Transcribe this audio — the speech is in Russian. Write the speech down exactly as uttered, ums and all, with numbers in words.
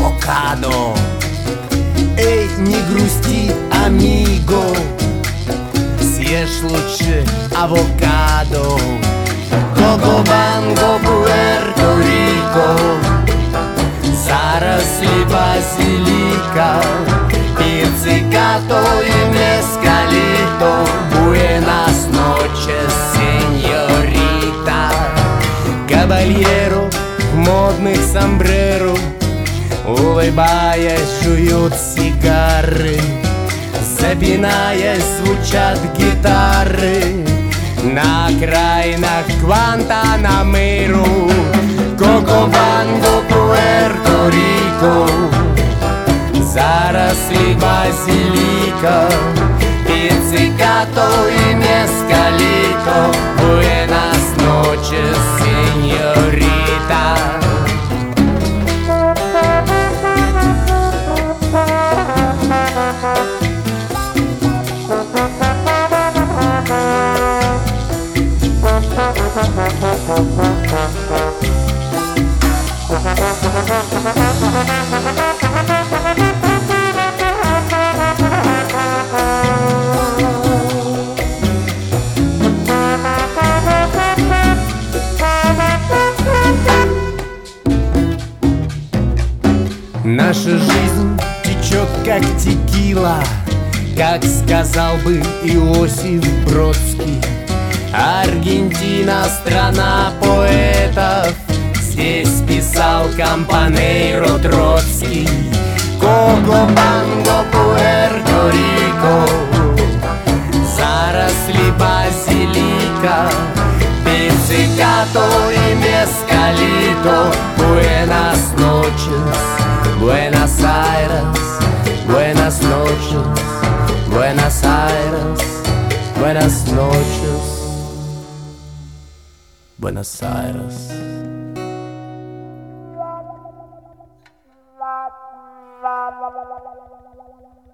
авокадо. Эй, не грусти, амиго, съешь лучше авокадо. Кокобанго, Пуэрто-Рико, заросли базилика, пиццикато и мескалито. Буэнос ночес, сеньорита. Кабальеро в модных сомбреро, улыбаясь, жуют сигары. Запинаясь, звучат гитары на окраинах Гуантанамеру. Кокобанго, Пуэрто-Рико, заросли базилика, пиццикато и мескалито. Буэнос ночес, сеньорита. Наша жизнь течет как текила, как сказал бы Иосиф Бродский. Аргентина — страна поэтов, здесь писал Кампанейро Троцкий. Кокобанго, Пуэрто-Рико, заросли базилика, пиццикато и мескалито. Буэнос ночес, Буэнос-Айрес, Буэнос ночес, Буэнос-Айрес, Буэнос ночес, Буэнос-Айрес. La la la la la la la la la la la.